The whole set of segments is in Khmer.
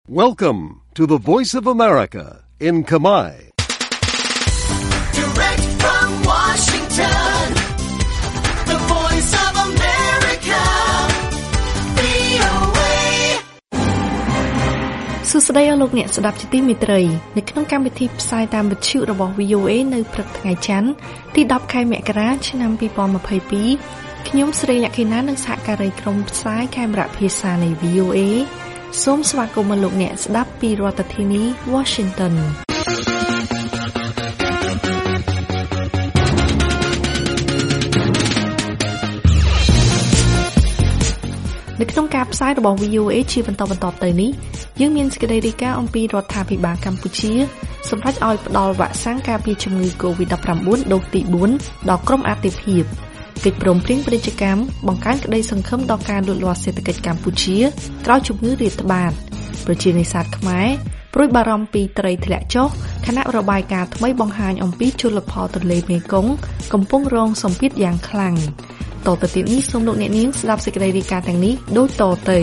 Welcome to the Voice of America in Khmer. Direct from Washington, the Voice of America, VOA. សួស្តីអស់លោកអ្នកស្ដាប់ជាទីមេត្រីនៅក្នុងកម្មវិធីផ្សាយតាមវិទ្យុរបស់ VOA នៅព្រឹកថ្ងៃច័ន្ទទី10ខែមករាឆ្នាំ2022ខ្ញុំស្រីលក្ខិណានិងសហការីក្រុមផ្សាយកាមេរ៉ាភាសានៃ VOA សូមស្វាគមន៍លោកអ្នកស្ដាប់ពីរដ្ឋធានី Washington នៅក្នុងការផ្សាយរបស់ VOA ជាបន្តទៅនេះយើងមានសេចក្តីរាយការណ៍អំពីរដ្ឋាភិបាលកម្ពុជាសម្រេចឲ្យផ្តល់វ៉ាក់សាំងការពារជំងឺ COVID-19 ដូសទី4ដល់ក្រុមអាទិភាពកិច្ចព្រមព្រៀងពាណិជ្ជកម្មបង្កើនក្តីសង្ឃឹមដល់ការលូតលាស់សេដ្ឋកិច្ចកម្ពុជាក្រោយជំងឺរាតត្បាតប្រជានេសាទខ្មែរព្រួយបារម្ភពីត្រីធ្លាក់ចុះខណៈរបាយការណ៍ថ្មីបង្ហាញអំពីជលផលទន្លេមេគង្គកំពុងរងសម្ពាធយ៉ាងខ្លាំងតទៅទៀតនេះសូមលោកអ្នកនាងស្ដាប់សេចក្តីរាយការណ៍ទាំងនេះដូចតទៅ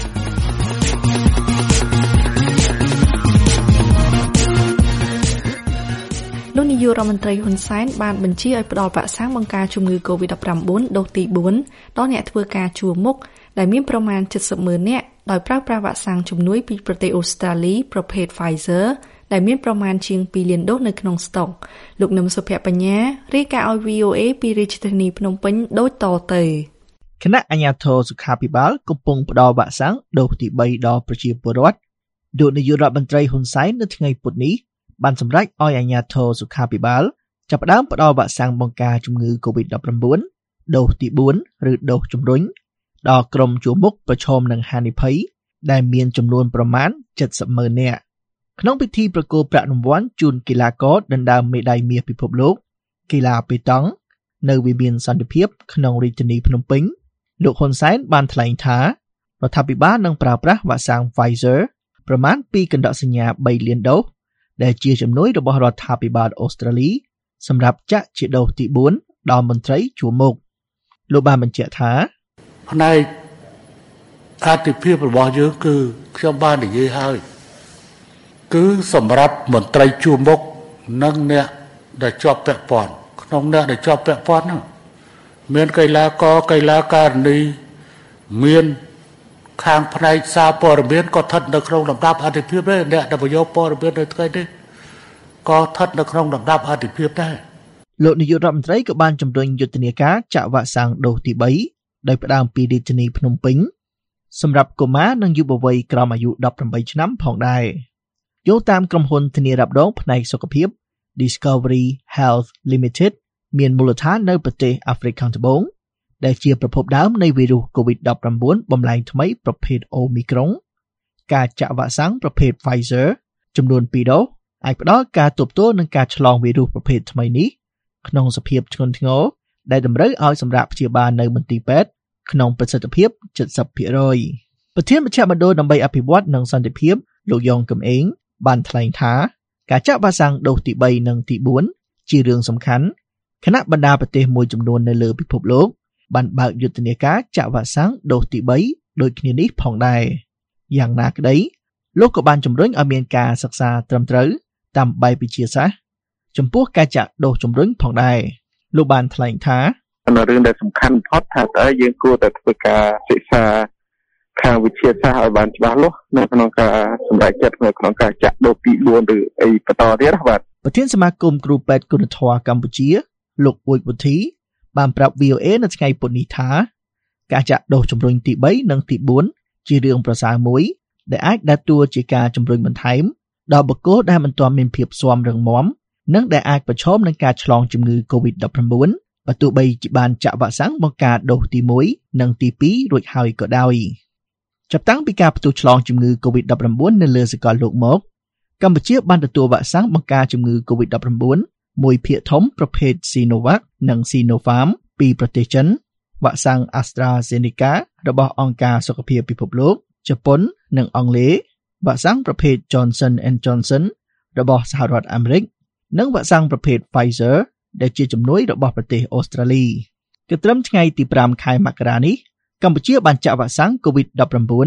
លោកនាយករដ្ឋមន្ត្រីហ៊ុនសែនបានបញ្ជាឲ្យផ្តល់វ៉ាក់សាំងបង្ការជំងឺ COVID-19 ដូសទី4ដល់អ្នកធ្វើការជួរមុខដែលមានប្រមាណ 70,000 នាក់ដោយប្រើប្រាស់វ៉ាក់សាំងជំនួយពីប្រទេសអូស្ត្រាលីប្រភេទ Pfizer ដែលមានប្រមាណជាង 2 លានដូសនៅក្នុងស្តុកលោកនឹមសុភបញ្ញារាយការណ៍ឲ្យ VOA ពីរាជធានីភ្នំពេញដូចតទៅគណៈអាជ្ញាធរសុខាភិបាលកំពុងផ្តល់វ៉ាក់សាំងដូសទី3ដល់ប្រជាពលរដ្ឋលោកនាយករដ្ឋមន្ត្រីហ៊ុនសែននៅថ្ងៃពុធនេះបានសម្រេចឲ្យអាជ្ញាធរសុខាភិបាលចាប់ផ្ដើមផ្តល់វ៉ាក់សាំងបង្ការជំងឺ COVID-19 ដូសទី4ឬដូសជំរុញដល់ក្រុមជួរមុខប្រឈមនឹងហានិភ័យដែលមានចំនួនប្រមាណ 70,000 នាក់ក្នុងពិធីប្រគល់ប្រាក់រង្វាន់ជូនកីឡាករដណ្ដើមមេដាយមាសពិភពលោកកីឡាប៉េតង់នៅវិមានសន្តិភាពក្នុងរាជធានីភ្នំពេញលោកហ៊ុនសែនបានថ្លែងថារដ្ឋាភិបាលនឹងប្រើប្រាស់វ៉ាក់សាំង Pfizer ប្រមាណ2កណ្ដកសញ្ញា3លានដូសដែលជាជំនួយរបស់រដ្ឋាភិបាលអូស្ត្រាលីសម្រាប់ចាក់ជាដូសទី4ដល់មន្ត្រីជួរមុខលោកបានបញ្ជាក់ថាផ្នែកអាទិភាពរបស់យើងគឺខ្ញុំបាននិយាយហើយគឺសម្រាប់មន្ត្រីជួរមុខនិងអ្នកដែលជាប់ពាក់ព័ន្ធក្នុងអ្នកដែលជាប់ពាក់ព័ន្ធហ្នឹងមានកីឡាករកីឡាការិនីមានខាងផ្នែកសារព័ត៌មានក៏ស្ថិតនៅក្នុងលំដាប់អាទិភាពដែរអ្នកដែលបញ្យកព័ត៌មាននៅថ្ងៃនេះក៏ស្ថិតនៅក្នុងលំដាប់អាទិភាពដែរលោកនាយករដ្ឋមន្ត្រីក៏បានជំរុញយុទ្ធនាការចាក់វ៉ាក់សាំងដូសទី3ដោយផ្ដើមពីរាជធានីភ្នំពេញសម្រាប់កុមារនិងយុវវ័យក្រោមអាយុ18ឆ្នាំផងដែរយោងតាមក្រុមហ៊ុនធានារ៉ាប់រងផ្នែកសុខភាព Discovery Health Limited មានមូលដ្ឋាននៅប្រទេសអាហ្វ្រិកខាងត្បូងដែលជាប្រភពដើមនៃវីរុស COVID-19 បំលែងថ្មីប្រភេទ Omicron ការចាក់វ៉ាក់សាំងប្រភេទ Pfizer ចំនួន2ដូសអាចផ្ដល់ការទប់ទល់នឹងការឆ្លងវីរុសប្រភេទថ្មីនេះក្នុងសភាពធ្ងន់ធ្ងរដែលតម្រូវឲ្យសម្រាប់ព្យាបាលនៅមន្ទីរពេទ្យក្នុងប្រសិទ្ធភាព 70% ប្រធានមជ្ឈមណ្ឌលដើម្បីអភិវឌ្ឍនិងសន្តិភាពលោកយ៉ងកំឯងបានថ្លែងថាការចាក់វ៉ាក់សាំងដូសទី3និងទី4ជារឿងសំខាន់ខណៈបណ្ដាប្រទេសមួយចំនួននៅលើពិភពលោកបានបើកយុទ្ធនាការចាក់វ៉ាក់សាំងដូសទី3ដូចគ្នានេះផងដែរយ៉ាងណាក្តីលោកក៏បានជំរុញឲ្យមានការសិក្សាត្រឹមត្រូវតាមបែបវិទ្យាសាស្ត្រចំពោះការចាក់ដូសជំរុញផងដែរលោកបានថ្លែងថានៅរឿងដែលសំខាន់បំផុតថាតើយើងគួរតែធ្វើការសិក្សាខាងវិទ្យាសាស្ត្រឲ្យបានច្បាស់លាស់នៅក្នុងការសម្រេចចិត្តនៅក្នុងការចាក់ដូសទី4ឬអីបន្តទៀតបាទប្រធានសមាគមគ្រូពេទ្យគុណធម៌កម្ពុជាលោកអ៊ូចវុធីបានប្រាប់ VOA នៅថ្ងៃពុធនេះថាការចាក់ដូសជំរុញទី3និងទី4ជារឿងប្រសើរមួយដែលអាចដើរតួជាការជំរុញបន្ថែមដល់បុគ្គលដែលមិនទាន់មានភាពស៊ាំរឹងមាំនិងដែលអាចប្រឈមនឹងការឆ្លងជំងឺ COVID-19 បើទោះបីជាបានចាក់វ៉ាក់សាំងបង្ការដូសទី1និងទី2រួចហើយក៏ដោយចាប់តាំងពីការផ្ទុះឆ្លងជំងឺ COVID-19 នៅលើសកលលោកមកកម្ពុជាបានទទួលវ៉ាក់សាំងបង្ការជំងឺ COVID-19 មួយភាគធំប្រភេទ Sinovac និង Sinopharm ពីប្រទេសចិនវ៉ាក់សាំង AstraZeneca របស់អង្គការសុខភាពពិភពលោកជប៉ុននិងអង់គ្លេសវ៉ាក់សាំងប្រភេទ Johnson & Johnson របស់សហរដ្ឋអាមេរិកនិងវ៉ាក់សាំងប្រភេទ Pfizer ដែលជាជំនួយរបស់ប្រទេសអូស្ត្រាលីគិតត្រឹមថ្ងៃទី5ខែមករានេះកម្ពុជាបានចាក់វ៉ាក់សាំង COVID-19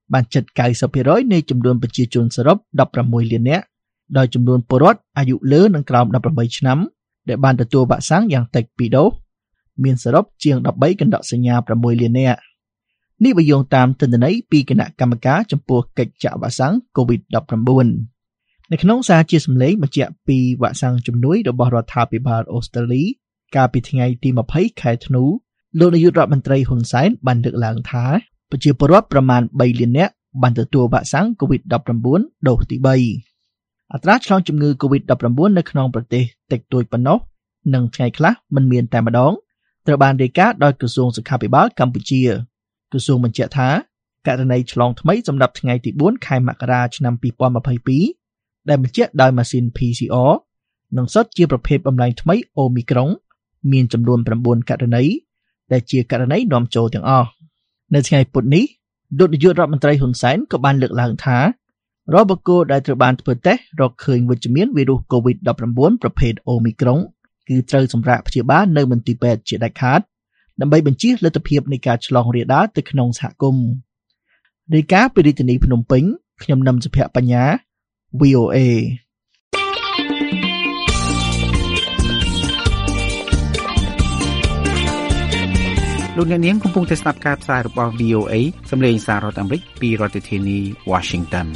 បានជិត 90% នៃចំនួនប្រជាជនសរុប 16 លាននាក់ដោយចំនួនពលរដ្ឋអាយុលើនិងក្រោម 18 ឆ្នាំដែលបានទទួលវ៉ាក់សាំងយ៉ាងតិច 2 ដូសមានសរុបជាង 13 កណ្ដកសញ្ញា 6 លាននាក់នេះបើយោងតាមទិន្នន័យពីគណៈកម្មការចំពោះកិច្ចចាក់វ៉ាក់សាំង COVID-19 នៅក្នុងសារជាសម្លេងបញ្ជាក់ពីវ៉ាក់សាំងជំនួយរបស់រដ្ឋាភិបាលអូស្ត្រាលីកាលពីថ្ងៃទី 20 ខែធ្នូលោកនាយករដ្ឋមន្ត្រីហ៊ុនសែនបានលើកឡើងថាប្រជាពលរដ្ឋប្រមាណ 3 លាននាក់បានទទួលវ៉ាក់សាំង COVID-19 ដូសទី 3 អត្រាឆ្លងជំងឺ COVID-19 នៅក្នុងប្រទេសតិចតួចប៉ុណ្ណោះនិងថ្ងៃខ្លះមិនមានតែម្ដងត្រូវបានរាយការណ៍ដោយក្រសួងសុខាភិបាលកម្ពុជាក្រសួងបញ្ជាក់ថាករណីឆ្លងថ្មីសម្រាប់ថ្ងៃទី 4 ខែមករាឆ្នាំ 2022 ដែលបញ្ជាក់ដោយម៉ាស៊ីន PCR និងសុទ្ធជាប្រភេទបំលែងថ្មី Omicron មានចំនួន 9 ករណីដែលជាករណីនាំចូលទាំងអស់នៅថ្ងៃពុធនេះលោកនាយករដ្ឋមន្ត្រីហ៊ុនសែនក៏បានលើកឡើងថារាល់បុគ្គលដែលត្រូវបានធ្វើតេស្តរកឃើញវិជ្ជមានវីរុស COVID-19 ប្រភេទ Omicron គឺត្រូវសម្រាកព្យាបាលនៅមន្ទីរពេទ្យជាដាច់ខាតដើម្បីបញ្ជៀសលទ្ធភាពនៃការឆ្លងរាលដាលទៅក្នុងសហគមន៍រាយការណ៍ពីរាជធានីភ្នំពេញខ្ញុំនឹមសុភ័ក្របញ្ញា VOA លោកអ្នកនាងកំពុងតែស្ដាប់ការផ្សាយរបស់ VOA សម្លេងសាររដ្ឋអាមេរិកពីរដ្ឋធានី Washington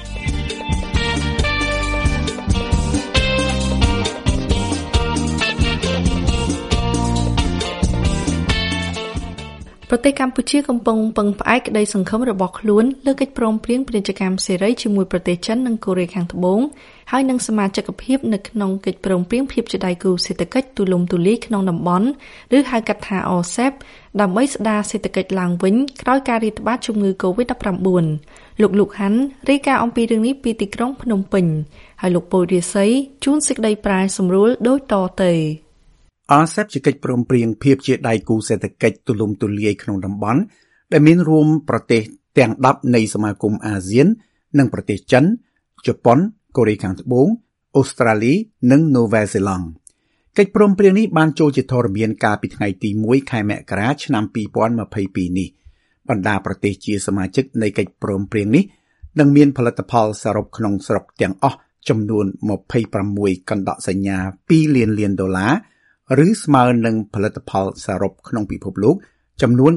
ប្រទេសកម្ពុជាកំពុងពឹងផ្អែកក្តីសង្ឃឹមរបស់ខ្លួនលើកិច្ចព្រមព្រៀងពាណិជ្ជកម្មសេរីជាមួយប្រទេសចិននិងកូរ៉េខាងត្បូងហើយនឹងសមាជិកភាពនៅក្នុងកិច្ចព្រមព្រៀងភាពជាដៃគូសេដ្ឋកិច្ចទូលំទូលាយក្នុងតំបន់ឬហៅកាត់ថា RCEP ដើម្បីស្ដារសេដ្ឋកិច្ចឡើងវិញក្រោយការរាតត្បាតជំងឺ COVID-19 លោកហាន់រាយការណ៍អំពីរឿងនេះពីទីក្រុងភ្នំពេញហើយលោកពូរិស័យជួនសេចក្តីប្រែសម្រួលដូចតទៅ RCEP ជាកិច្ចព្រមព្រៀងភាពជាដៃគូសេដ្ឋកិច្ចទូលំទូលាយក្នុងតំបន់ដែលមានរួមប្រទេសទាំង10នៃសមាគមអាស៊ាននិងប្រទេសចិនជប៉ុនកូរ៉េខាងត្បូងអូស្ត្រាលីនិងនូវែលសេឡង់កិច្ចព្រមព្រៀងនេះបានចូលជាធរមានកាលពីថ្ងៃទី1ខែមករាឆ្នាំ2022នេះបណ្ដាប្រទេសជាសមាជិកនៃកិច្ចព្រមព្រៀងនេះនឹងមានផលិតផលសរុបក្នុងស្រុកទាំងអស់ចំនួន26កណ្ដកសញ្ញា2លានលានដុល្លារឬស្មើនឹងផលិតផលសរុបក្នុងពិភពលោកចំនួន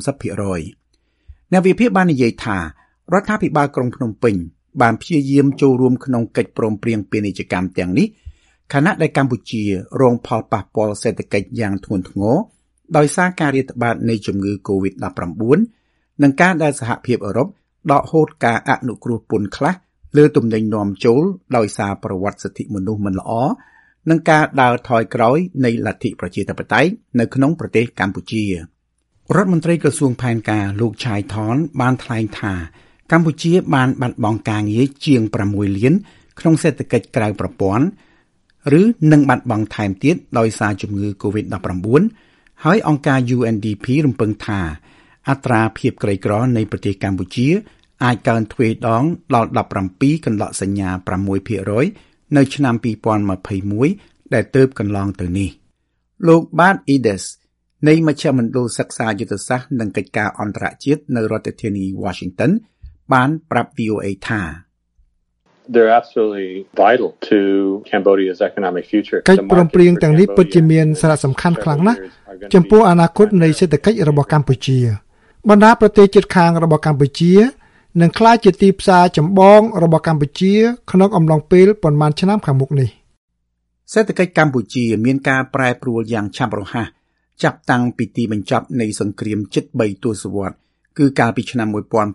30% អ្នកវិភាគបាននិយាយថារដ្ឋាភិបាលក្រុងភ្នំពេញបានព្យាយាមចូលរួមក្នុងកិច្ចព្រមព្រៀងពាណិជ្ជកម្មទាំងនេះខណៈដែលកម្ពុជារងផលប៉ះពាល់សេដ្ឋកិច្ចយ៉ាងធ្ងន់ធ្ងរដោយសារការរាតត្បាតនៃជំងឺ COVID-19 និងការដែលសហភាពអឺរ៉ុបដកហូតការអនុគ្រោះពន្ធខ្លះលើទំនិញនាំចូលដោយសារប្រវត្តិសិទ្ធិមនុស្សមិនល្អនិងការដើរថយក្រោយនៃលទ្ធិប្រជាធិបតេយ្យនៅក្នុងប្រទេសកម្ពុជារដ្ឋមន្ត្រីក្រសួងផែនការលោកឆាយថនបានថ្លែងថាកម្ពុជាបានបាត់បង់ការងារជាង6លានក្នុងសេដ្ឋកិច្ចក្រៅប្រព័ន្ធឬនឹងបាត់បង់ថែមទៀតដោយសារជំងឺ COVID-19 ហើយអង្គការ UNDP រំពឹងថាអត្រាភាពក្រីក្រនៃប្រទេសកម្ពុជាអាចកើនទ្វេដងដល់17កណ្ដកសញ្ញា 6% នៅឆ្នាំ2021ដែលទើបកន្លងទៅនេះលោក Bart Edes នៃមជ្ឈមណ្ឌលសិក្សាយុទ្ធសាស្ត្រនិងកិច្ចការអន្តរជាតិនៅរដ្ឋធានី Washington បានប្រាប់ VOA ថា They're absolutely vital to Cambodia's economic future. កិច្ចព្រមព្រៀងទាំងនេះពិតជាមានសារៈសំខាន់ខ្លាំងណាស់ចំពោះអនាគតនៃសេដ្ឋកិច្ចរបស់កម្ពុជាបណ្ដាប្រទេសជិតខាងរបស់កម្ពុជានឹងក្លាយជាទីផ្សារចម្បងរបស់កម្ពុជាក្នុងអំឡុងពេលប៉ុន្មានឆ្នាំខាងមុខនេះសេដ្ឋកិច្ចកម្ពុជាមានការប្រែប្រួលយ៉ាងឆាប់រហ័សចាប់តាំងពីទីបញ្ចប់នៃសង្គ្រាមជិត3ទសវត្សរ៍គឺកាលពីឆ្នាំ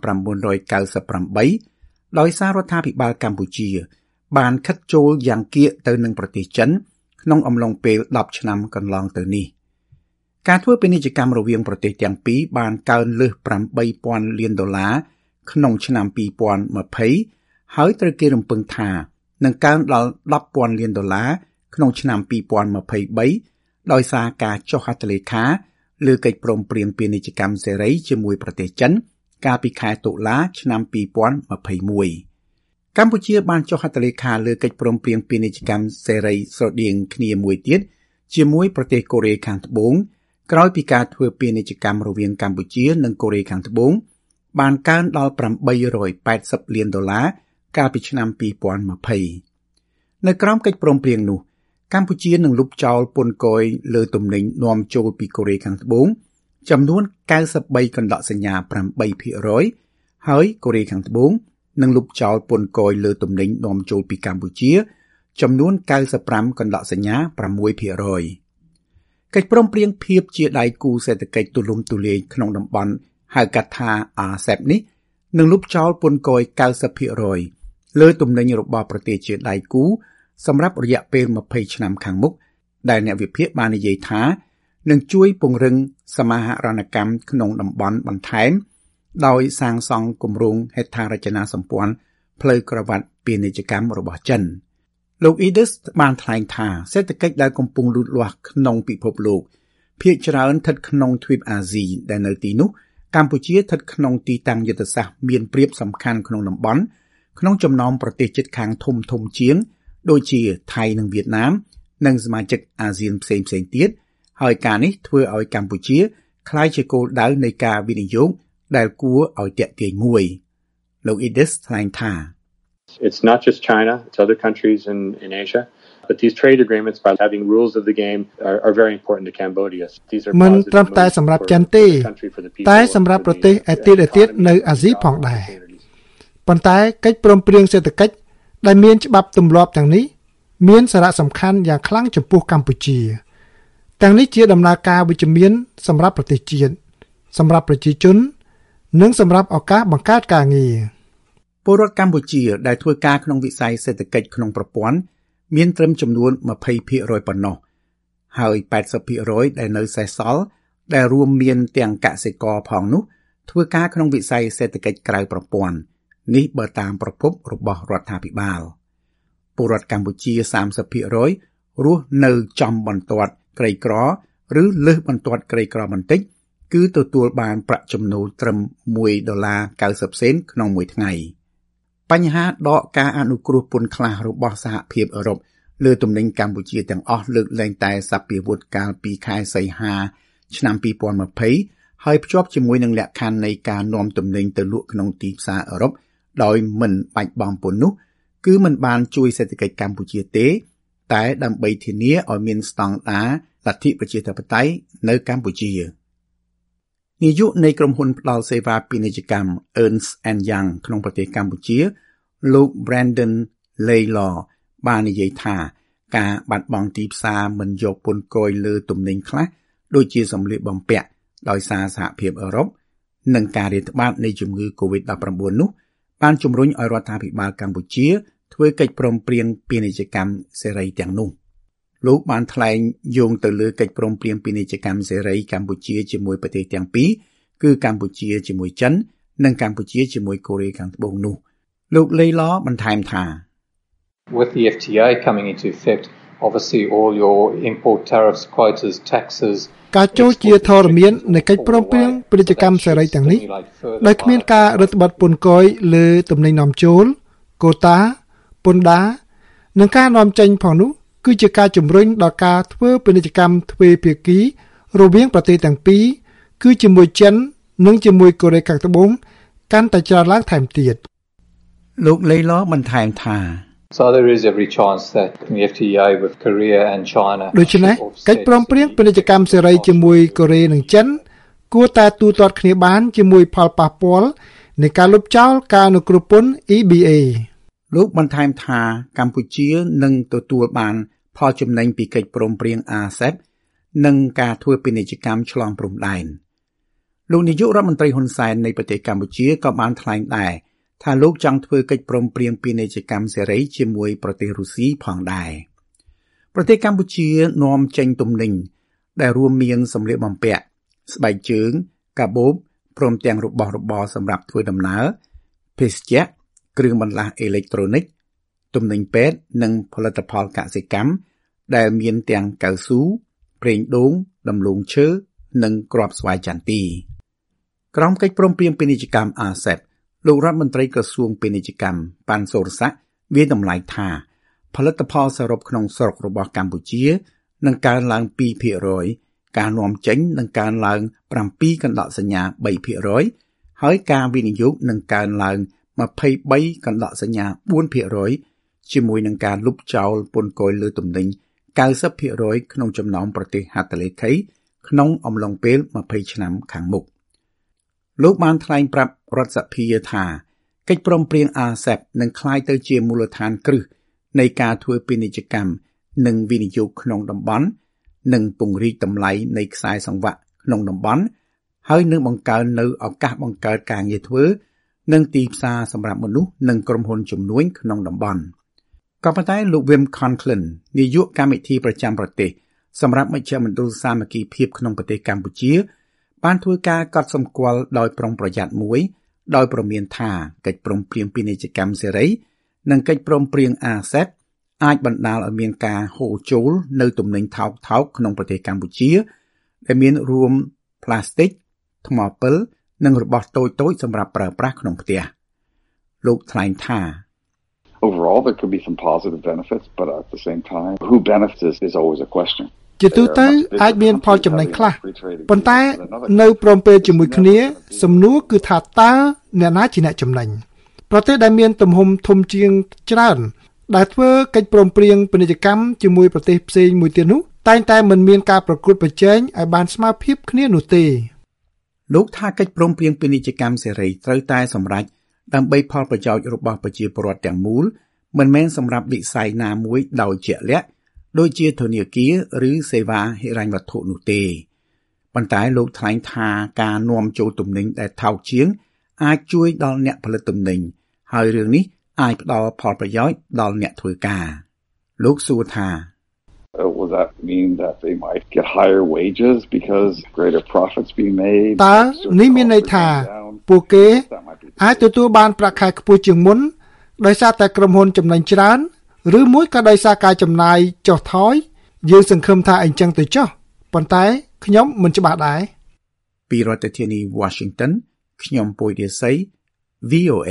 1998ដោយសាររដ្ឋាភិបាលកម្ពុជាបានខិតចូលយ៉ាងកៀកទៅនឹងប្រទេសចិនក្នុងអំឡុងពេល10ឆ្នាំកន្លងទៅនេះការធ្វើពាណិជ្ជកម្មរវាងប្រទេសទាំងពីរបានកើនលើស 8,000 លានដុល្លារក្នុងឆ្នាំ2020ហើយត្រូវគេរំពឹងថានឹងកើនដល់ 10,000 លានដុល្លារក្នុងឆ្នាំ2023ដោយសារការចុះហត្ថលេខាលើកិច្ចព្រមព្រៀងពាណិជ្ជកម្មសេរីជាមួយប្រទេសចិនកាលពីខែតុលាឆ្នាំ2021កម្ពុជាបានចុះហត្ថលេខាលើកិច្ចព្រមព្រៀងពាណិជ្ជកម្មសេរីស្រដៀងគ្នាមួយទៀតជាមួយប្រទេសកូរ៉េខាងត្បូងក្រោយពីការធ្វើពាណិជ្ជកម្មរវាងកម្ពុជានិងកូរ៉េខាងត្បូងបានកើនដល់$880 លានកាលពីឆ្នាំ2020នៅក្រោមកិច្ចព្រមព្រៀងនោះកម្ពុជានឹងលុបចោលពន្ធគយលើទំនិញនាំចូលពីកូរ៉េខាងត្បូងចំនួន93កណ្ដកសញ្ញា 8% ហើយកូរ៉េខាងត្បូងនឹងលុបចោលពន្ធគយលើទំនិញនាំចូលពីកម្ពុជាចំនួន95កណ្ដកសញ្ញា 6%កិច្ចព្រមព្រៀងភាពជាដៃគូសេដ្ឋកិច្ចទូលំទូលាយក្នុងតំបន់ហៅកាត់ថា RCEP នេះនឹងលុបចោលពន្ធគយ 90% លើទំនិញរបស់ប្រទេសជាដៃគូសម្រាប់រយៈពេល20ឆ្នាំខាងមុខដែលអ្នកវិភាគបាននិយាយថានឹងជួយពង្រឹងសមាហរណកម្មក្នុងតំបន់បន្ថែមដោយសាងសង់គម្រោងហេដ្ឋារចនាសម្ព័ន្ធផ្លូវក្រវ៉ាត់ពាណិជ្ជកម្មរបស់ចិនលោក Idris បានថ្លែងថាសេដ្ឋកិច្ចដែលកំពុងលូតលាស់ក្នុងពិភពលោកភាគច្រើនស្ថិតក្នុងទ្វីបអាស៊ីដែលនៅទីនោះកម្ពុជាស្ថិតក្នុងទីតាំងយុទ្ធសាស្ត្រមានប្រៀបសំខាន់ក្នុងតំបន់ក្នុងចំណោមប្រទេសជិតខាងធំជាងដូចជាថៃនិងវៀតណាមនិងសមាជិកអាស៊ានផ្សេងទៀតហើយការនេះធ្វើឲ្យកម្ពុជាក្លាយជាគោលដៅនៃការវិនិយោគដែលគួរឲ្យទាក់ទាញមួយលោក Idris ថ្លែងថា It's not just China, it's other countries in Asia. But these trade agreements, by having rules of the game, are very important to Cambodia. These are មិនត្រឹមតែសម្រាប់ចិនទេតែសម្រាប់ប្រទេសឯទៀតនៅអាស៊ីផងដែរប៉ុន្តែកិច្ចព្រមព្រៀងសេដ្ឋកិច្ចដែលមានច្បាប់ទម្លាប់ទាំងនេះមានសារៈសំខាន់យ៉ាងខ្លាំងចំពោះកម្ពុជាទាំងនេះជាដំណើរការវិជ្ជមានសម្រាប់ប្រទេសជាតិសម្រាប់ប្រជាជននិងសម្រាប់ឱកាសបង្កើតការងារពលរដ្ឋកម្ពុជាដែលធ្វើការក្នុងវិស័យសេដ្ឋកិច្ចក្នុងប្រព័ន្ធមានត្រឹមចំនួន 20% ប៉ុណ្ណោះហើយ 80% ដែលនៅសេសសល់ដែលរួមមានទាំងកសិករផងនោះធ្វើការក្នុងវិស័យសេដ្ឋកិច្ចក្រៅប្រព័ន្ធនេះបើតាមប្រភពរបស់រដ្ឋាភិបាលពលរដ្ឋកម្ពុជា 30% រស់នៅចំបន្ទាត់ក្រីក្រឬលើសបន្ទាត់ក្រីក្របន្តិចគឺទទួលបានប្រាក់ចំណូលត្រឹម$1.90ក្នុងមួយថ្ងៃបញ្ហាដកការអនុគ្រោះពន្ធខ្លះរបស់សហភាពអឺរ៉ុបលើទំនិញកម្ពុជាទាំងអស់លើកលែងតែសព្វាវុធកាលពីខែសីហាឆ្នាំ2020ហើយភ្ជាប់ជាមួយនឹងលក្ខខណ្ឌនៃការនាំទំនិញទៅលក់ក្នុងទីផ្សារអឺរ៉ុបដោយមិនបាច់បង់ពន្ធនោះគឺមិនបានជួយសេដ្ឋកិច្ចកម្ពុជាទេតែដើម្បីធានាឲ្យមានស្តង់ដារលទ្ធិប្រជាធិបតេយ្យនៅកម្ពុជានាយកនៃក្រុមហ៊ុនផ្ដល់សេវាពាណិជ្ជកម្ម Ernst & Young ក្នុងប្រទេសកម្ពុជាលោក Brandon Laylor បាននិយាយថាការបាត់បង់ទីផ្សារមិនយកពន្ធគយលើទំនិញខ្លះដូចជាសម្លៀកបំពាក់ដោយសារសហភាពអឺរ៉ុបនិងការរាតត្បាតនៃជំងឺ COVID-19 នោះបានជំរុញឲ្យរដ្ឋាភិបាលកម្ពុជាធ្វើកិច្ចព្រមព្រៀងពាណិជ្ជកម្មសេរីទាំងនោះលោកបានថ្លែងយោងទៅលើកិច្ចព្រមព្រៀងពាណិជ្ជកម្មសេរីកម្ពុជាជាមួយប្រទេសទាំងពីរគឺកម្ពុជាជាមួយចិននិងកម្ពុជាជាមួយកូរ៉េខាងត្បូងនោះលោក Laylor បន្ថែមថា With the FTA coming into effect, obviously all your import tariffs, quotas, taxes ការចូលជាធរមាននៃកិច្ចព្រមព្រៀងពាណិជ្ជកម្មសេរីទាំងនេះដោយគ្មានការរឹតបន្តឹងពន្ធគយលើទំនិញនាំចូលកូតាពន្ធដារនិងការនាំចេញផងនោះគឺជាការជំរុញដល់ការធ្វើពាណិជ្ជកម្មទ្វេភាគីរវាងប្រទេសទាំងពីរគឺជាមួយចិននិងជាមួយកូរ៉េខាងត្បូងកាន់តែច្រើនឡើងថែមទៀតលោក Laylor បន្ថែមថា So there is every chance that the FTA with Korea and China ដូច្នេះកិច្ចព្រមព្រៀងពាណិជ្ជកម្មសេរីជាមួយកូរ៉េនិងចិនគួរតែទូទាត់គ្នាបានជាមួយផលប៉ះពាល់នៃការលុបចោលការអនុគ្រោះពន្ធ EBA លោកបន្ថែមថាកម្ពុជានឹងទទួលបានផលចំណេញពីកិច្ចព្រមព្រៀង RCEP និងការធ្វើពាណិជ្ជកម្មឆ្លងព្រំដែនលោកនាយករដ្ឋមន្ត្រីហ៊ុនសែននៃប្រទេសកម្ពុជាក៏បានថ្លែងដែរថាលោកចង់ធ្វើកិច្ចព្រមព្រៀងពាណិជ្ជកម្មសេរីជាមួយប្រទេសរុស្ស៊ីផងដែរប្រទេសកម្ពុជានាំចេញទំនិញដែលរួមមានសម្លៀកបំពាក់ស្បែកជើងកាបូបព្រមទាំងរបស់របរសម្រាប់ធ្វើដំណើរភេសជ្ជៈគ្រឿងបន្លាស់អេឡិចត្រូនិកទំនិញពេទ្យនិងផលិតផលកសិកម្មដែលមានទាំងកៅស៊ូប្រេងដូងដំឡូងឈើនិងគ្រាប់ស្វាយចន្ទីក្រោមកិច្ចព្រមព្រៀងពាណិជ្ជកម្ម RCEP លោករដ្ឋមន្ត្រីក្រសួងពាណិជ្ជកម្មប៉ាន់សូរស័ក្តិវាតម្លៃថាផលិតផលសរុបក្នុងស្រុករបស់កម្ពុជានឹងកើនឡើង 2% ការនាំចេញនឹងកើនឡើង 7 កណ្ដកសញ្ញា 3% ហើយការវិនិយោគនឹងកើនឡើង23កន្លក់សញ្ញា 4% ជាមួយនឹងការលុបចោលពន្ធគយលើទំនិញ 90% ក្នុងចំណោមប្រទេសហត្ថលេខីក្នុងអំឡុងពេល20ឆ្នាំខាងមុខលោកបានថ្លែងប្រាប់រដ្ឋសភាថាកិច្ចព្រមព្រៀង RCEP នឹងក្លាយទៅជាមូលដ្ឋានគ្រឹះនៃការធ្វើពាណិជ្ជកម្មនិងវិនិយោគក្នុងតំបន់និងពង្រីកតម្លៃនៃខ្សែសង្វាក់ក្នុងតំបន់ហើយនឹងបង្កើននូវឱកាសបង្កើតការងារធ្វើនិងទីផ្សារសម្រាប់មនុស្សនិងក្រុមហ៊ុនជំនួញក្នុងតំបន់ក៏ប៉ុន្តែលោក Wim Conklin នាយកកម្មវិធីប្រចាំប្រទេសសម្រាប់មជ្ឈមណ្ឌលសាមគ្គីភាពក្នុងប្រទេសកម្ពុជាបានធ្វើការកត់សម្គាល់ដោយប្រុងប្រយ័ត្នមួយដោយប្រមានថាកិច្ចព្រមព្រៀងពាណិជ្ជកម្មសេរីនិងកិច្ចព្រមព្រៀង RCEP អាចបណ្ដាលឲ្យមានការហូរចូលនៅទំនិញថោកៗក្នុងប្រទេសកម្ពុជាដែលមានរួមផ្លាស្ទិកថ្មពិលនិងរបស់តូចៗសម្រាប់ប្រើប្រាស់ក្នុងផ្ទះលោកថ្លែងថា Overall, there could be some positive benefits, but at the same time, who benefits is always a question. ជាទូទៅអាចមានផលចំណេញខ្លះប៉ុន្តែនៅព្រមព្រៀងជាមួយគ្នាសំណួរគឺថាតើអ្នកណាជាអ្នកចំណេញប្រទេសដែលមានទំហំធំជាងច្រើនដែលធ្វើកិច្ចព្រមព្រៀងពាណិជ្ជកម្មជាមួយប្រទេសផ្សេងមួយទៀតនោះតែងតែមិនមានការប្រកួតប្រជែងឲ្យបានស្មើភាពគ្នានោះទេលោកថាកិច្ចព្រមព្រៀងពាណិជ្ជកម្មសេរីត្រូវតែសម្រេចដើម្បីផលប្រយោជន៍របស់ប្រជាពលរដ្ឋទាំងមូលមិនមែនសម្រាប់វិស័យណាមួយដោយជាក់លាក់ដូចជាធនាគារឬសេវាហិរញ្ញវត្ថុនោះទេប៉ុន្តែលោកថ្លែងថាការនាំចូលទំនិញដែលថោកជាងអាចជួយដល់អ្នកផលិតទំនិញហើយរឿងនេះអាចផ្ដល់ផលប្រយោជន៍ដល់អ្នកធ្វើការលោកសួរថា Will that mean that they might get higher wages because greater profits being made? តើនេះមានន័យថាពួកគេអាចទទួលបានប្រាក់ខែខ្ពស់ជាងមុនដោយសារតែក្រុមហ៊ុនចំណេញច្រើនឬមួយក៏ដោយសារការចំណាយចុះថយយើងសង្ឃឹមថាអញ្ចឹងទៅចុះប៉ុន្តែខ្ញុំមិនច្បាស់ដែរពីរដ្ឋធានី Washington ខ្ញុំពុយរាសី VOA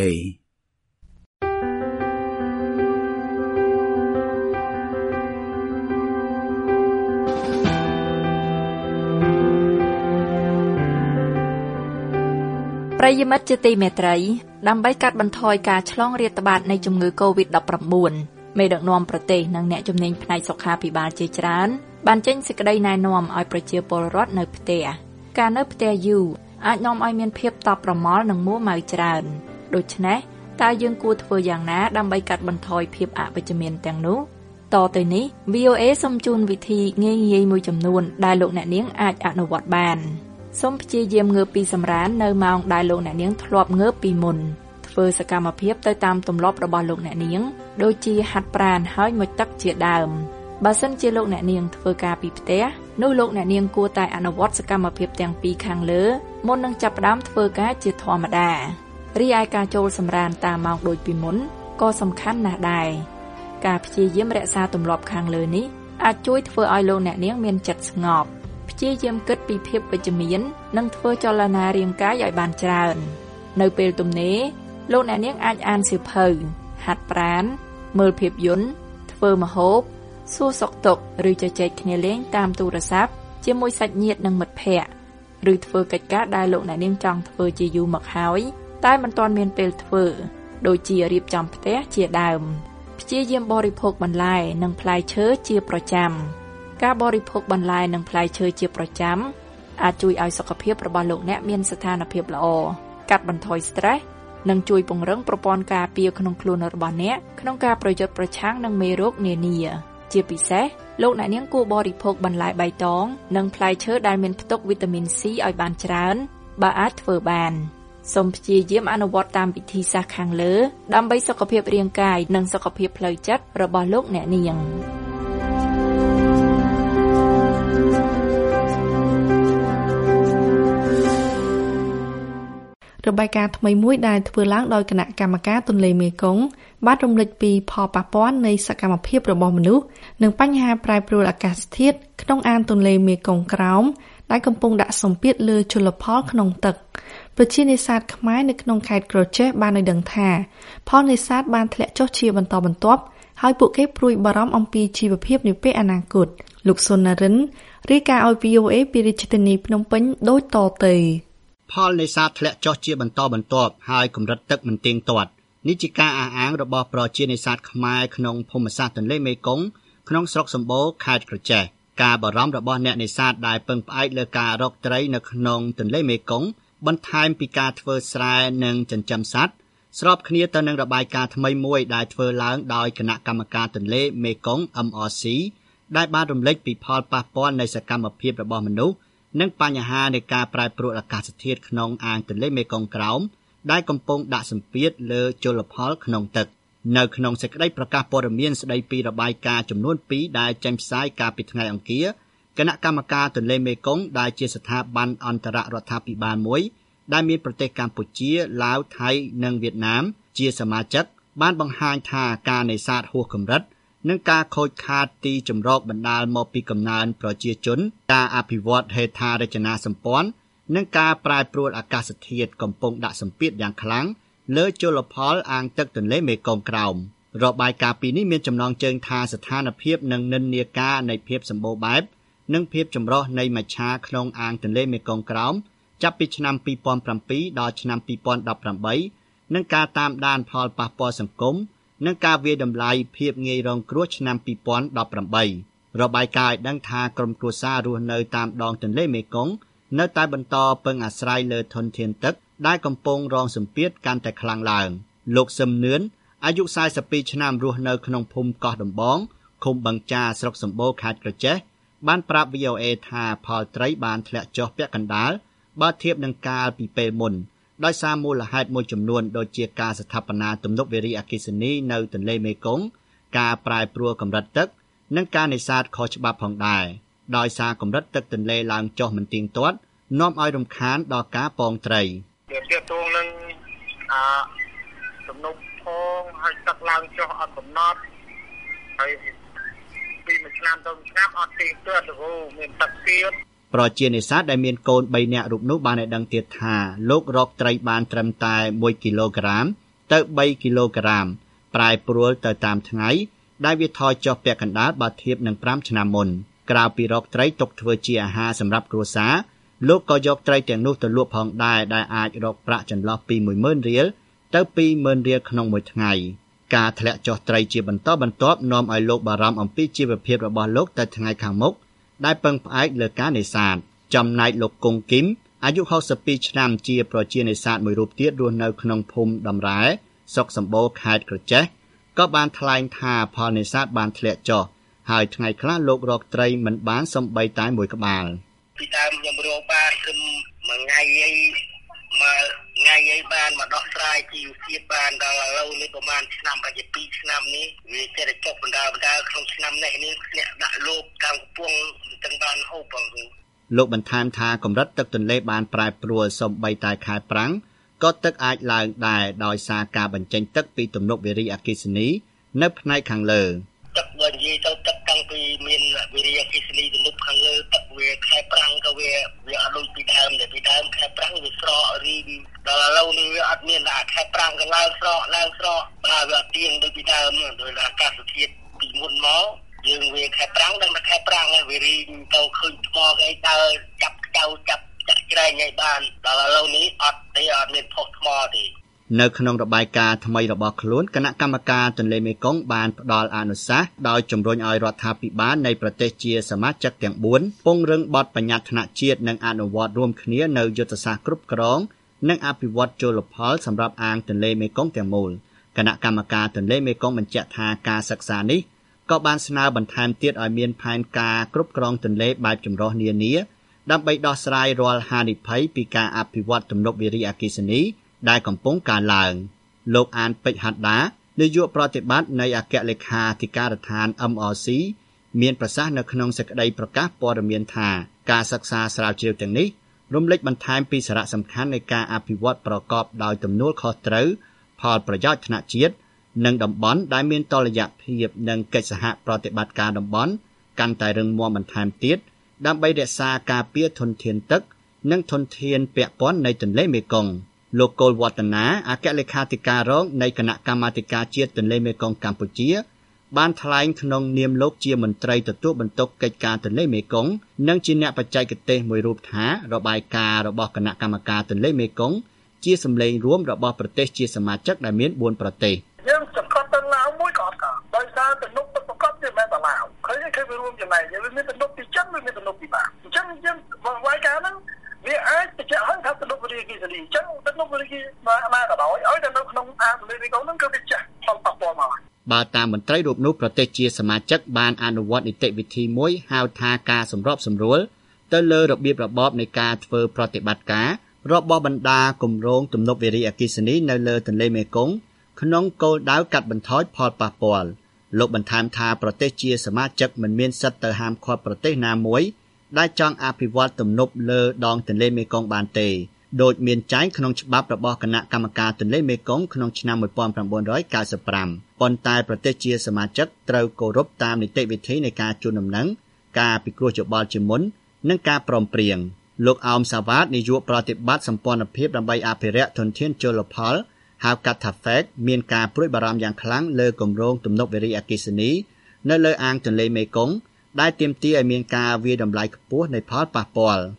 ប្រិយមិត្តជាទីមេត្រីដើម្បីកាត់បន្ថយការឆ្លងរាតត្បាតនៃជំងឺ COVID-19 មេដឹកនាំប្រទេសនិងអ្នកជំនាញផ្នែកសុខាភិបាលជាច្រើនបានចេញសេចក្តីណែនាំឲ្យប្រជាពលរដ្ឋនៅផ្ទះការនៅផ្ទះយូរអាចនាំឲ្យមានភាពតប់ប្រមល់និងមួម៉ៅច្រើនដូច្នេះតើយើងគួរធ្វើយ៉ាងណាដើម្បីកាត់បន្ថយភាពអវិជ្ជមានទាំងនោះតទៅនេះ VOA សូមជូនវិធីងាយៗមួយចំនួនដែលលោកអ្នកនាងអាចអនុវត្តបានសូមព្យាយាមងើបពីសម្រាននៅម៉ោងដែលលោកអ្នកនាងធ្លាប់ងើបពីមុនធ្វើសកម្មភាពទៅតាមទម្លាប់របស់លោកអ្នកនាងដូចជាហាត់ប្រាណហើយមុជទឹកជាដើមបើសិនជាលោកអ្នកនាងធ្វើការពីផ្ទះនោះលោកអ្នកនាងគួរតែអនុវត្តសកម្មភាពទាំងពីរខាងលើមុននឹងចាប់ផ្ដើមធ្វើការជាធម្មតារីឯការចូលសម្រានតាមម៉ោងដូចពីមុនក៏សំខាន់ណាស់ដែរការព្យាយាមរក្សាទម្លាប់ខាងលើនេះអាចជួយធ្វើឲ្យលោកអ្នកនាងមានចិត្តស្ងប់ព្យាយាមគិតពីភាពវិជ្ជមាននិងធ្វើចលនារាងកាយឲ្យបានច្រើននៅពេលទំនេរលោកអ្នកនាងអាចអានសៀវភៅហាត់ប្រាណមើលភាពយន្តធ្វើម្ហូបសួរសុខទុក្ខឬជជែកគ្នាលេងតាមទូរស័ព្ទជាមួយសាច់ញាតិនិងមិត្តភ័ក្តិឬធ្វើកិច្ចការដែលលោកអ្នកនាងចង់ធ្វើជាយូរមកហើយតែមិនទាន់មានពេលធ្វើដូចជារៀបចំផ្ទះជាដើមព្យាយាមបរិភោគបន្លែនិងផ្លែឈើជាប្រចាំការបរិភោគបន្លែនិងផ្លែឈើជាប្រចាំអាចជួយឲ្យសុខភាពរបស់លោកអ្នកមានស្ថានភាពល្អកាត់បន្ថយ stress និងជួយពង្រឹងប្រព័ន្ធការពារក្នុងខ្លួនរបស់អ្នកក្នុងការប្រយុទ្ធប្រឆាំងនឹងមេរោគនានាជាពិសេសលោកអ្នកនាងគួរបរិភោគបន្លែបៃតងនិងផ្លែឈើដែលមានផ្ទុកវីតាមីន C ឲ្យបានច្រើនបើអាចធ្វើបានសូមព្យាយាមអនុវត្តតាមវិធីសាស្ត្រខាងលើដើម្បីសុខភាពរាងកាយនិងសុខភាពផ្លូវចិត្តរបស់លោកអ្នកនាងរបាយការណ៍ថ្មីមួយដែលធ្វើឡើងដោយគណៈកម្មការទន្លេមេគង្គបានរំលេចពីផលប៉ះពាល់នៃសកម្មភាពរបស់មនុស្សនិងបញ្ហាប្រែប្រួលអាកាសធាតុក្នុងអាងទន្លេមេគង្គក្រោមដែលកំពុងដាក់សម្ពាធលើជលផលក្នុងទឹកប្រជានេសាទខ្មែរនៅក្នុងខេត្តក្រចេះបានឲ្យដឹងថាផលនេសាទបានធ្លាក់ចុះជាបន្តបន្ទាប់ហើយពួកគេព្រួយបារម្ភអំពីជីវភាពនាពេលអនាគតលោកសុននរិនរាយការណ៍ឲ្យ VOA ពីរាជធានីភ្នំពេញដូចតទៅផលនេសាទធ្លាក់ចុះជាបន្តបន្ទាប់ហើយកម្រិតទឹកមិនទៀងទាត់នេះជាការអះអាងរបស់ប្រជានេសាទខ្មែរក្នុងភូមិសាស្ត្រទន្លេមេគង្គក្នុងស្រុកសម្បូរខេត្តក្រចេះការបារម្ភរបស់អ្នកនេសាទដែលពឹងផ្អែកលើការរកត្រីនៅក្នុងទន្លេមេគង្គបន្ថែមពីការធ្វើស្រែនិងចិញ្ចឹមសត្វស្របគ្នាទៅនឹងរបាយការណ៍ថ្មីមួយដែលធ្វើឡើងដោយគណៈកម្មការទន្លេមេគង្គ MRC ដែលបានរំលេចពីផលប៉ះពាល់នៃសកម្មភាពរបស់មនុស្សនិងបញ្ហានៃការប្រែប្រួលអាកាសធាតុក្នុងអាងទន្លេមេគង្គក្រោមដែលកំពុងដាក់សម្ពាធលើជលផលក្នុងទឹកនៅក្នុងសេចក្តីប្រកាសព័ត៌មានស្តីពីរបាយការណ៍ចំនួន2ដែលចេញផ្សាយកាលពីថ្ងៃអង្គារគណៈកម្មការទន្លេមេគង្គដែលជាស្ថាប័នអន្តររដ្ឋាភិបាលមួយដែលមានប្រទេសកម្ពុជាឡាវថៃនិងវៀតណាមជាសមាជិកបានបង្ហាញថាការនេសាទហួសកម្រិតនិងការខូចខាតទីជម្រកបណ្ដាលមកពីកំណើនប្រជាជនការអភិវឌ្ឍហេដ្ឋារចនាសម្ព័ន្ធនិងការប្រែប្រួលអាកាសធាតុកំពុងដាក់សម្ពាធយ៉ាងខ្លាំងលើជលផលអាងទឹកទន្លេមេគង្គក្រោមរបាយការណ៍ពីនេះមានចំណងជើងថាស្ថានភាពនិងនិន្នាការនៃភាពសម្បូរបែបនិងភាពចម្រុះនៃមច្ឆាក្នុងអាងទន្លេមេគង្គក្រោមចាប់ពីឆ្នាំ2007ដល់ឆ្នាំ2018និងការតាមដានផលប៉ះពាល់សង្គមនិងការវាយតម្លៃភាពងាយរងគ្រោះឆ្នាំ2018របាយការណ៍ឲ្យដឹងថាក្រុមគ្រួសាររស់នៅតាមដងទន្លេមេគង្គនៅតែបន្តពឹងអាស្រ័យលើធនធានទឹកដែលកំពុងរងសម្ពាធកាន់តែខ្លាំងឡើងលោកសឹមនឿនអាយុ42ឆ្នាំរស់នៅក្នុងភូមិកោះដំបងឃុំបឹងចាស្រុកសម្បូរខេត្តក្រចេះបានប្រាប់ VOA ថាផលត្រីបានធ្លាក់ចុះពាក់កណ្ដាលបើធៀបនឹងកាលពីពេលមុនដោយសារមូលហេតុមួយចំនួនដូចជាការស្ថាបនាទំនប់វារីអគ្គិសនីនៅទន្លេមេគង្គការប្រែប្រួលកម្រិតទឹកនិងការនេសាទខុសច្បាប់ផងដែរដោយសារកម្រិតទឹកទន្លេឡើងចុះមិនទៀងទាត់នាំឲ្យរំខានដល់ការពងត្រីទាក់ទងនឹងទំនប់ផងហើយទឹកឡើងចុះអត់កំណត់ហើយពីមួយឆ្នាំទៅមួយឆ្នាំអត់ទៀងទាត់ទៅមានទឹកទៀតប្រជានេសាទដែលមានកូន3នាក់រូបនោះបានឲ្យដឹងទៀតថាលោករកត្រីបានត្រឹមតែ1គីឡូក្រាមទៅ3គីឡូក្រាមប្រែប្រួលទៅតាមថ្ងៃដែលវាថយចុះពាក់កណ្ដាលបើធៀបនឹង5ឆ្នាំមុនក្រៅពីរកត្រីទុកធ្វើជាអាហារសម្រាប់គ្រួសារលោកក៏យកត្រីទាំងនោះទៅលក់ផងដែរដែលអាចរកប្រាក់ចន្លោះពី 10,000 រៀលទៅ 20,000 រៀលក្នុងមួយថ្ងៃការធ្លាក់ចុះត្រីជាបន្តបន្ទាប់នាំឲ្យលោកបារម្ភអំពីជីវភាពរបស់លោកទៅថ្ងៃខាងមុខដែលពឹងផ្អែកលើការនេសាទចំណែកលោកគង់គឹមអាយុ62ឆ្នាំជាប្រជានេសាទមួយរូបទៀតរស់នៅក្នុងភូមិដំរ៉ែស្រុកសម្បូរខេត្តក្រចេះក៏បានថ្លែងថាផលនេសាទបានធ្លាក់ចុះហើយថ្ងៃខ្លះលោករកត្រីមិនបានសូម្បីតែមួយក្បាលពីដើមខ្ញុំរកបានត្រឹមមួយថ្ងៃអីបានមកដោះស្រាយជីវភាពបានដល់ឥឡូវនេះប្រហែលឆ្នាំប្រហែល2ឆ្នាំនេះវាចេះតែចុះបណ្ដាលក្នុងឆ្នាំនេះធ្លាក់ដាក់លោកតាមកំពង់ទាំងបានហូបបងលោកបន្ថែមថាកម្រិតទឹកទន្លេបានប្រែប្រួលសូម្បីតែខែប្រាំងក៏ទឹកអាចឡើងដែរដោយសារការបញ្ចេញទឹកពីទំនប់វារីអគ្គិសនីនៅផ្នែកខាងលើទឹកបើនិយាយទៅទឹកតាំងពីមានវារីអគ្គិសនីទំនប់ខាងលើទឹកវាខែប្រាំងក៏វាអត់ដូចពីដើមដែរពីដើមខែប្រាំងវាស្រករីងដល់ឥឡូវនេះវាអត់មានតែខែប្រាំងក៏ឡើងស្រកបើវាអត់ទៀងដូចពីដើមដោយអាកាសធាតុពីមុនមកយើងវាខែប្រាំងដល់ខែប្រាំងវារីងទៅឃើញថ្មគេដើរចាប់ចាក់ច្រែងឲ្យបានដល់ឥឡូវនេះអត់មានផុសថ្មទេនៅក្នុងរបាយការណ៍ថ្មីរបស់ខ្លួនគណៈកម្មការទន្លេមេគង្គបានផ្ដល់អនុសាសន៍ដោយជំរុញឲ្យរដ្ឋាភិបាលនៃប្រទេសជាសមាជិកទាំង4ពង្រឹងបទបញ្ញត្តិថ្នាក់ជាតិនិងអនុវត្តរួមគ្នានៅយុទ្ធសាស្ត្រគ្រប់គ្រងនិងអភិវឌ្ឍជលផលសម្រាប់អាងទន្លេមេគង្គទាំងមូលគណៈកម្មការទន្លេមេគង្គបញ្ជាក់ថាការសិក្សានេះក៏បានស្នើបន្ថែមទៀតឲ្យមានផែនការគ្រប់គ្រងទន្លេបែបចម្រុះនានាដើម្បីដោះស្រាយរាល់ហានិភ័យពីការអភិវឌ្ឍទំនប់វារីអគ្គិសនីដែលកំពុងកើនឡើងលោកអានពេជ្រហត្តានាយកប្រតិបត្តិនៃអគ្គលេខាធិការដ្ឋាន MRC មានប្រសាសន៍នៅក្នុងសេចក្តីប្រកាសព័ត៌មានថាការសិក្សាស្រាវជ្រាវទាំងនេះរំលេចបន្ថែមពីសារៈសំខាន់នៃការអភិវឌ្ឍប្រកបដោយទំនួលខុសត្រូវផលប្រយោជន៍ថ្នាក់ជាតិនិងតំបន់ដែលមានតុល្យភាពនិងកិច្ចសហប្រតិបត្តិការតំបន់កាន់តែរឹងមាំបន្ថែមទៀតដើម្បីរក្សាការពារធនធានទឹកនិងធនធានពាក់ព័ន្ធនៃទន្លេមេគង្គលោកកុលវឌ្ឍនាអគ្គលេខាធិការរងនៃគណៈកម្មាធិការជាតិទន្លេមេគង្គកម្ពុជាបានថ្លែងក្នុងនាមលោកជាមន្ត្រីទទួលបន្ទុកកិច្ចការទន្លេមេគង្គនិងជាអ្នកបច្ចេកទេសមួយរូបថារបាយការណ៍របស់គណៈកម្មការទន្លេមេគង្គជាសម្លេងរួមរបស់ប្រទេសជាសមាជិកដែលមាន4ប្រទេសយើងសង្កត់ទៅឡាវមួយក៏អត់ក៏ដោយសារទំនុកទឹកប្រកបជាមិនទៅឡាវឃើញគេរួមចំណែកយើងមានទំនុកពីចិនមានទំនុកពីបាអញ្ចឹងយើងវាយការហ្នឹងវាអាចបញ្ជាក់ឲ្យថាទំនុកវិរិយអគ្គិសនីអញ្ចឹងទំនុកវិរិយណាក៏ដោយឲ្យតែនៅក្នុងអាទន្លេមេគង្គហ្នឹងគឺវាចាស់ផលប៉ះពាល់មកបើតាមមន្ត្រីរូបនោះប្រទេសជាសមាជិកបានអនុវត្តនីតិវិធីមួយហៅថាការសម្របសម្រួលទៅលើរបៀបរបបនៃការធ្វើប្រតិបត្តិការរបស់បណ្ដាគម្រោងទំនប់វារីអគ្គិសនីនៅលើទន្លេមេគង្គក្នុងគោលដៅកាត់បន្ថយផលប៉ះពាល់លោកបន្ថែមថាប្រទេសជាសមាជិកមិនមានសិទ្ធិទៅហាមឃាត់ប្រទេសណាមួយដែលចង់អភិវឌ្ឍទំនប់លើដងទន្លេមេគង្គបានទេដោយមានចែងក្នុងច្បាប់របស់គណៈកម្មការទន្លេមេគង្គក្នុងឆ្នាំ1995ប៉ុន្តែប្រទេសជាសមាជិកត្រូវគោរពតាមនីតិវិធីនៃការជូនដំណឹងការពិគ្រោះយោបល់ជាមុននិងការព្រមព្រៀងលោកអោមសាវ៉ាតនាយកប្រតិបត្តិសម្ព័ន្ធភាពដើម្បីអភិរក្សធនធានជលផលហៅកាត់ថា FEC មានការព្រួយបារម្ភយ៉ាងខ្លាំងលើគម្រោងទំនប់វារីអគ្គិសនីនៅលើអាងទន្លេមេគង្គដែលទាមទារឲ្យមានការវាយតម្លៃខ្ពស់នៃផលប៉ះពាល់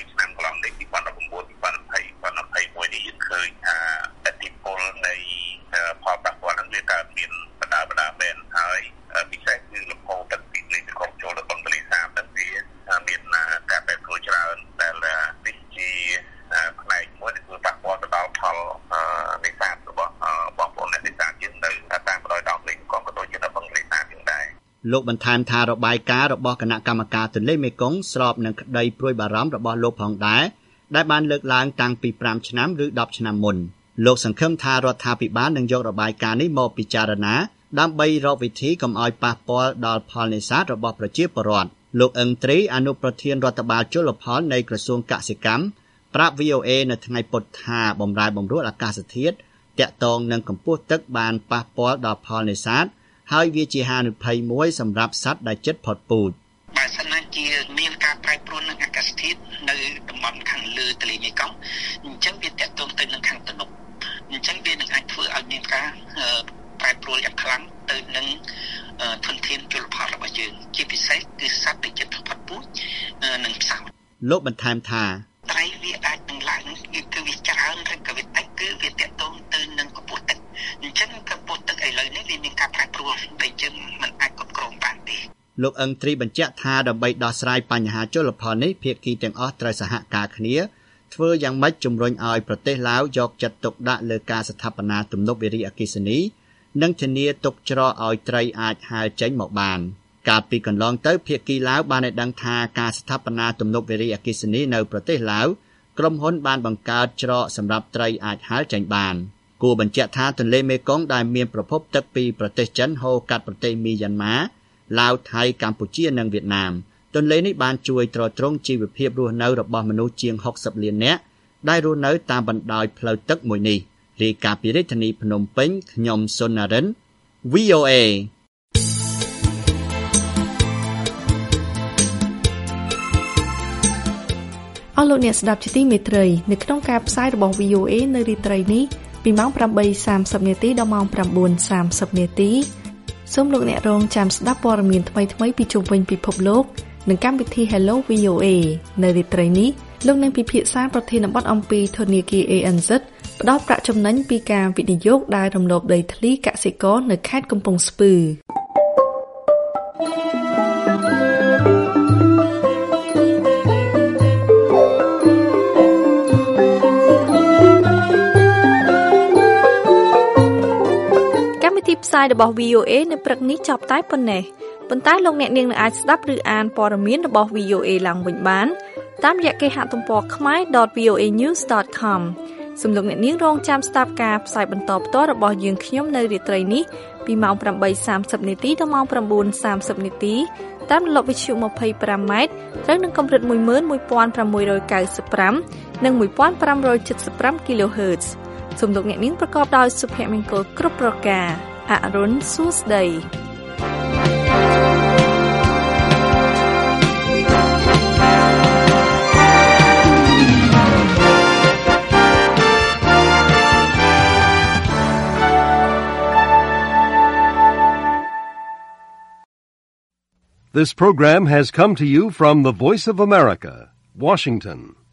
ផលប៉ះពាល់នឹងវាកើតមានបណ្ដាមែនហើយពិសេសគឺលំហូរទឹកពីទន្លេមេគង្គចូលទៅបឹងទន្លេសាបនឹងវាមានការបែកធ្វើច្រើនដែលនេះជាផ្នែកមួយដែលធ្វើប៉ះពាល់ទៅដល់ផលនេសាទរបស់បងប្អូនអ្នកនេសាទយើងនៅតាមបណ្ដោយដងទន្លេមេគង្គក៏ដូចជានៅបឹងទន្លេសាបយើងដែរលោកបន្ថែមថារបាយការណ៍របស់គណៈកម្មការទន្លេមេគង្គស្របនឹងក្តីព្រួយបារម្ភរបស់លោកផងដែរដែលបានលើកឡើងតាំងពី5ឆ្នាំឬ10ឆ្នាំមុនលោកសង្ឃឹមថារដ្ឋាភិបាលនឹងយករបាយការណ៍នេះមកពិចារណាដើម្បីរកវិធីកុំឲ្យប៉ះពាល់ដល់ផលនេសាទរបស់ប្រជាពលរដ្ឋលោកអឹងត្រីអនុប្រធានរដ្ឋបាលជលផលនៃក្រសួងកសិកម្មប្រាប់ VOA នៅថ្ងៃពុធថាបម្រែបម្រួលអាកាសធាតុតាក់ទងនឹងកម្ពស់ទឹកបានប៉ះពាល់ដល់ផលនេសាទហើយវាជាហានិភ័យមួយសម្រាប់សត្វដែលជិតផុតពូជបើសិនណាជាមានការប្រែប្រួលនឹងអាកាសធាតុនៅតំបន់ខាងលើទន្លេមេគង្គអញ្ចឹងវាតាក់ទងទៅនឹងខាងទំនប់អញ្ចឹងវានឹងអាចធ្វើឲ្យមានការប្រែប្រួលយ៉ាងខ្លាំងទៅនឹងធនធានជលផលរបស់យើងជាពិសេសគឺសត្វដែលជិតផុតពូជនិងផ្សោតលោកបន្ថែមថាត្រីវាអាចនឹងឡើងគឺវាច្រើនឬក៏វាតិចគឺវាតាក់ទងទៅនឹងកម្ពស់ទឹកអញ្ចឹងកម្ពស់ទឹកឥឡូវនេះវាមានការប្រែប្រួលដែលយើងមិនអាចគ្រប់គ្រងបានទេលោកអឹងត្រីបញ្ជាក់ថាដើម្បីដោះស្រាយបញ្ហាជលផលនេះភាគីទាំងអស់ត្រូវសហការគ្នាធ្វើយ៉ាងម៉េចជំរុញឲ្យប្រទេសឡាវយកចិត្តទុកដាក់លើការស្ថាបនាទំនប់វារីអគ្គិសនីនិងធានាទុកច្រកឲ្យត្រីអាចហើរចេញមកបានកាលពីកន្លងទៅភាគីឡាវបានឲ្យដឹងថាការស្ថាបនាទំនប់វារីអគ្គិសនីនៅប្រទេសឡាវក្រុមហ៊ុនបានបង្កើតច្រកសម្រាប់ត្រីអាចហើរចេញបានគួរបញ្ជាក់ថាទន្លេមេគង្គដែលមានប្រភពទឹកពីប្រទេសចិនហូរកាត់ប្រទេសមីយ៉ាន់ម៉ាឡាវថៃកម្ពុជានិងវៀតណាមទន្លេនេះបានជួយទ្រទ្រង់ជីវភាពរស់នៅរបស់មនុស្សជាង60លាននាក់ដែលរស់នៅតាមបណ្ដោយផ្លូវទឹកមួយនេះរាយការណ៍ពីរាជធានីភ្នំពេញខ្ញុំសុនណារិន VOA អស់លោកអ្នកស្ដាប់ជាទីមេត្រីនៅក្នុងការផ្សាយរបស់ VOA នៅរាត្រីនេះពីម៉ោង 8:30 នាទីដល់ម៉ោង 9:30 នាទីសូមលោកអ្នករងចាំស្ដាប់ព័ត៌មានថ្មីៗពីជុំវិញពិភពលោកនិងកម្មវិធី Hello VOA នៅរាត្រីនេះលោកនឹងពិភាក្សាប្រធានបទអំពីធនាគារ ANZ ផ្ដល់ប្រាក់ចំណេញពីការវិនិយោគដែលរំលោភដីធ្លីកសិករនៅខេត្តកំពង់ស្ពឺកម្មវិធីផ្សាយរបស់ VOA នៅព្រឹកនេះចប់តែប៉ុណ្ណេះប៉ុន្តែលោកអ្នកនាងនឹងអាចស្ដាប់ឬអានព័ត៌មានរបស់ VOA ឡើងវិញបានតាមរយៈគេហទំព័រ khmer.voanews.com សូមលោកអ្នកនាងរងចាំស្ដាប់ការផ្សាយបន្តផ្ទាល់របស់យើងខ្ញុំនៅរាត្រីនេះពីម៉ោង 8:30 នាទីដល់ម៉ោង 9:30 នាទីតាមរលកវិទ្យុ 25 ម៉ែត្រត្រូវនឹងកម្រិត 11695 និង 1575 kHz សូមលោកអ្នកនាងប្រកបដោយសុភមង្គលគ្រប់ប្រការអរុនសួស្ដី This program has come to you from the Voice of America, Washington.